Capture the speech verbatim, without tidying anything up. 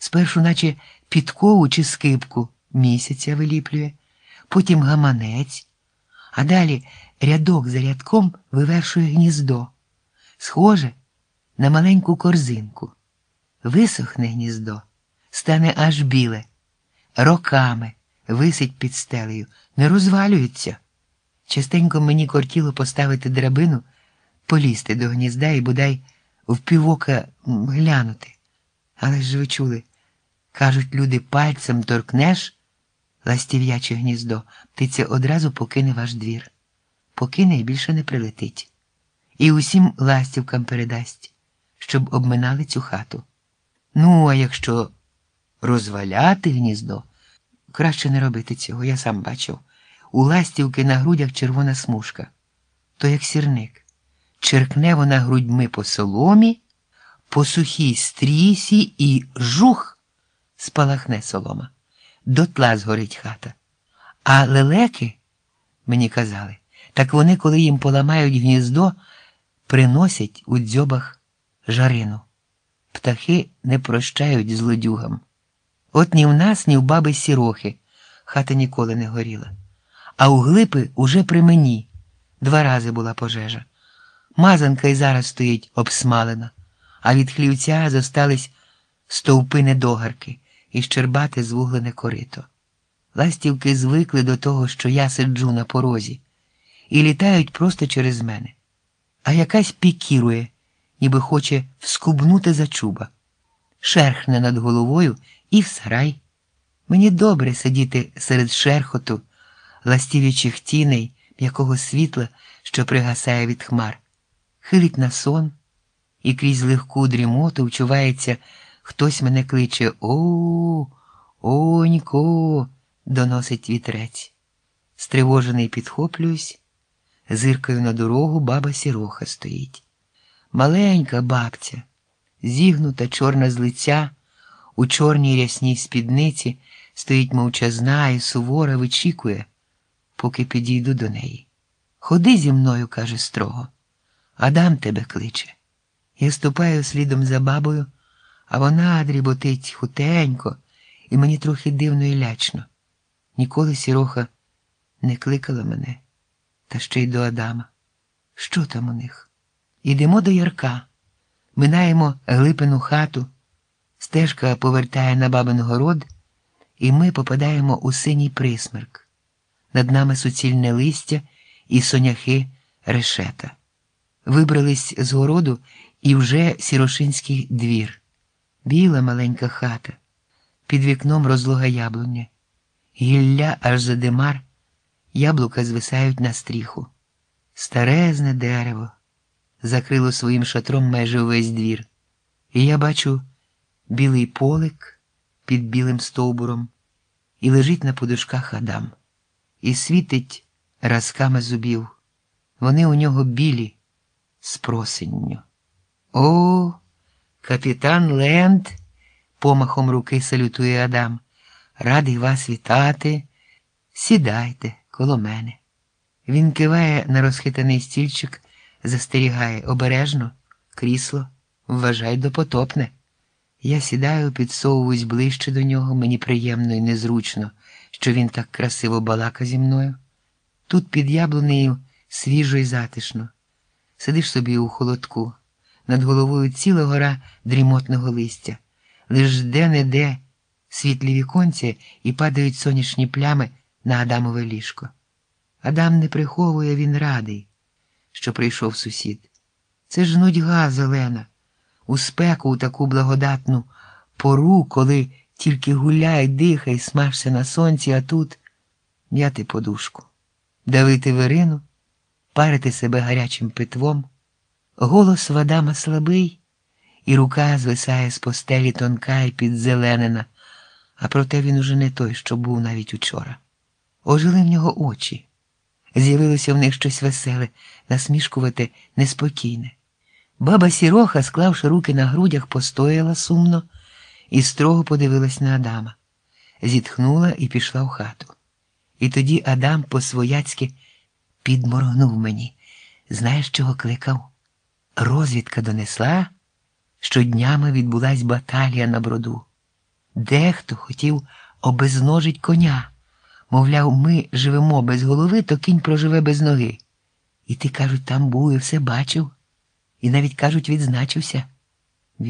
Спершу наче підкову чи скипку місяця виліплює, потім гаманець, а далі рядок за рядком вивершує гніздо, схоже на маленьку корзинку. Висохне гніздо, стане аж біле, роками висить під стелею, не розвалюється. Частенько мені кортіло поставити драбину, полізти до гнізда і бодай впівока глянути. Але ж ви чули, кажуть люди, пальцем торкнеш ластів'яче гніздо, птиця одразу покине ваш двір. Покине і більше не прилетить. І усім ластівкам передасть, щоб обминали цю хату. Ну, а якщо розваляти гніздо, краще не робити цього, я сам бачив. У ластівки на грудях червона смужка. То як сірник. Черкне вона грудьми по соломі, по сухій стрісі і жух спалахне солома. Дотла згорить хата. А лелеки, мені казали, так вони, коли їм поламають гніздо, приносять у дзьобах жарину. Птахи не прощають злодюгам. От ні в нас, ні в баби Сірохи хата ніколи не горіла. А у Глипи уже при мені два рази була пожежа. Мазанка й зараз стоїть обсмалена, а від хлівця зостались стовпи недогарки і щербате звуглене корито. Ластівки звикли до того, що я сиджу на порозі, і літають просто через мене. А якась пікірує, ніби хоче вскубнути за чуба. Шерхне над головою і в сарай. Мені добре сидіти серед шерхоту, ластів'ячих тіней, м'якого світла, що пригасає від хмар. Хилить на сон, і крізь легку дрімоту вчувається, хтось мене кличе «О, онько», доносить вітрець. Стривожений підхоплююсь, зиркаю на дорогу, баба Сіроха стоїть. Маленька бабця, зігнута чорна з лиця, у чорній рясній спідниці, стоїть мовчазна і сувора, вичікує, поки підійду до неї. «Ходи зі мною», каже строго, «Адам тебе кличе». Я ступаю слідом за бабою, а вона дріботить хутенько, і мені трохи дивно і лячно. Ніколи Сіроха не кликала мене, та ще й до Адама. Що там у них? Ідемо до ярка, минаємо Глипину хату, стежка повертає на бабин город, і ми попадаємо у синій присмерк. Над нами суцільне листя і соняхи решета. Вибрались з городу і вже Сірошинський двір. Біла маленька хата, під вікном розлога яблуня. Гілля аж за димар, яблука звисають на стріху. Старезне дерево закрило своїм шатром майже увесь двір. І я бачу білий полик під білим стовбуром, і лежить на подушках Адам. І світить разками зубів. Вони у нього білі, з просинню. «О, капітан Ленд», помахом руки салютує Адам, «радий вас вітати. Сідайте коло мене». Він киває на розхитаний стільчик, застерігає: «Обережно, крісло, вважай, допотопне». Я сідаю, підсовуюсь ближче до нього, мені приємно і незручно, що він так красиво балака зі мною. Тут під яблунею свіжо і затишно. Сидиш собі у холодку, над головою ціла гора дрімотного листя. Лиш де-не-де світлі віконці і падають сонячні плями на Адамове ліжко. Адам не приховує, він радий, що прийшов сусід. Це ж нудьга зелена. У спеку, у таку благодатну пору, коли тільки гуляй, дихай, смажся на сонці, а тут м'яти подушку, давити вирину, парити себе гарячим питвом. Голос в Адама слабий, і рука звисає з постелі тонка і підзеленена, а проте він уже не той, що був навіть учора. Ожили в нього очі. З'явилося в них щось веселе, насмішкувате, неспокійне. Баба Сіроха, склавши руки на грудях, постояла сумно і строго подивилась на Адама. Зітхнула і пішла в хату. І тоді Адам по-свояцьки підморгнув мені. Знаєш, чого кликав? Розвідка донесла, що днями відбулась баталія на броду. Дехто хотів обезножить коня. Мовляв, ми живемо без голови, то кінь проживе без ноги. І ти, кажуть, там був і все бачив. І навіть, кажуть, відзначився.